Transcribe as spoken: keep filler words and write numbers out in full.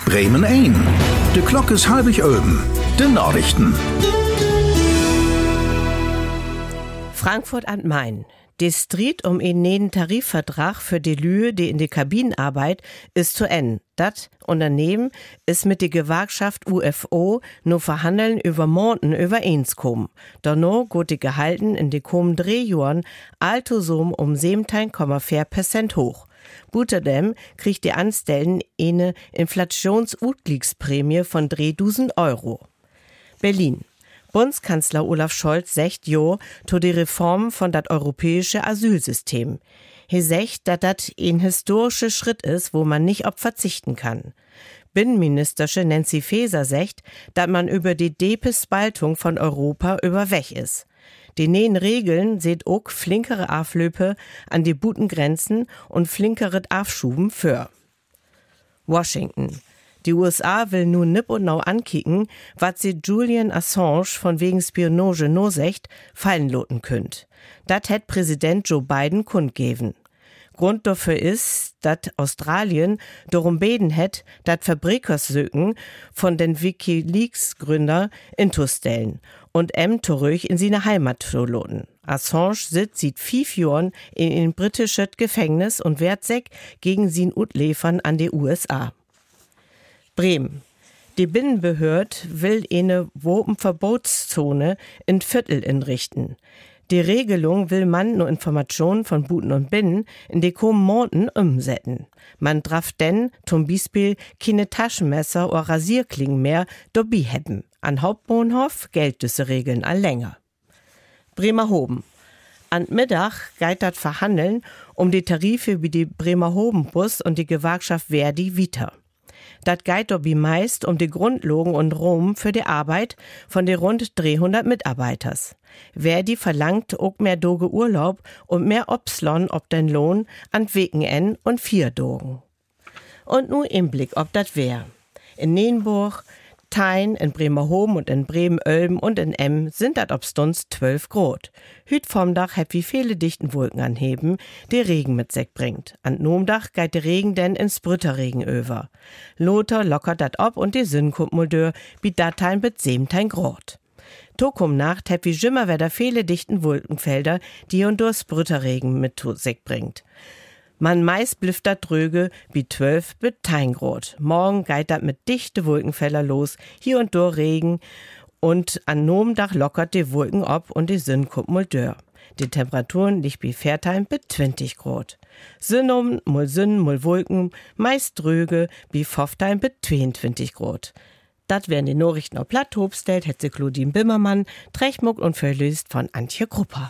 Bremen ein. De Klok is halbig Öben. De Nachrichten. Frankfurt am Main. Der Streit um einen neuen Tarifvertrag für die Lühe, die in der Kabinenarbeit, ist zu Ende. Das Unternehmen ist mit der Gewerkschaft U F O nur verhandeln über Monten übereinskommen. Danach geht die Gehalten in den kommenden drei Jahren altosom um siebzehn Komma vier Prozent hoch. Außerdem kriegt die Anstellten eine Inflationsausgleichsprämie von dreitausend Euro. Berlin. Bundeskanzler Olaf Scholz sagt Jo zu die Reform von dat europäische Asylsystem. Er sagt, dass das ein historischer Schritt ist, wo man nicht auf verzichten kann. Binnenministerin Nancy Faeser sagt, dass man über die Depespaltung von Europa überweg ist. Die neuen Regeln seht auch flinkere Aflöpe an die Butengrenzen und flinkere Afschuben für. Washington. Die U S A will nun nipp und nau ankicken, was sie Julian Assange von wegen Spionage no secht fallen loten könnt. Dat hätt Präsident Joe Biden kundgeben. Grund dafür ist, dass Australien darum beten hätt, dat Fabrikersöken von den WikiLeaks-Gründer intostellen und em zurück in seine Heimat zu loten. Assange sitzt seit fünf Jahren in ein britisches Gefängnis und wehrt sich gegen sein Utlefern an die U S A. Bremen. Die Binnenbehörde will eine Wopenverbotszone in Viertel inrichten. Die Regelung will man nur Informationen von Buten und Binnen in die kommenden Monaten umsetzen. Man darf denn zum Beispiel keine Taschenmesser oder Rasierklingen mehr dabei haben. An Hauptbahnhof gilt diese Regeln all länger. Bremerhoven. An Mittag geht das Verhandeln um die Tarife wie die Bremerhoven-Bus und die Gewerkschaft Verdi weiter. Das geht dabei meist um die Grundlagen und Raum für die Arbeit von den rund dreihundert Mitarbeiters. Verdi verlangt auch mehr Doge Urlaub und mehr Obslon ob den Lohn an Weken und vier Dogen. Und nur im Blick ob das wär. In Nienburg, Tein, in Bremerhoven und in Bremen-Ölben und in Emm sind dat obstunst zwölf Grad. Hüt vom Dach heb wie viele dichten Wolken anheben, die Regen mit sich bringt. An Nomdach geht der Regen denn ins Brütterregen über. Lothar lockert dat ob und die Sünn kommt mal dör, wie datein mit siebzehn Grad. Tokum Nacht heb wie schimmer wieder viele dichten Wolkenfelder, die und durchs Brütterregen mit sich bringt. Man meist blifft dat dröge wie zwölf bis zehn Grad. Morgen geht dat mit dichte Wolkenfelder los, hier und dort Regen und an Nomdach lockert die Wolken ab und die Sonne kommt mal dör. Die Temperaturen liegt bei vierzehn bis zwanzig Grad. Sünnum, mal Sünn, mal Wolken, meist dröge wie fünfzehn bis zweiundzwanzig Grad. Dat wären die Nachrichten auf Platt Hobstellt, hätte Claudine Bimmermann, Trechmuck und verlöst von Antje Krupper.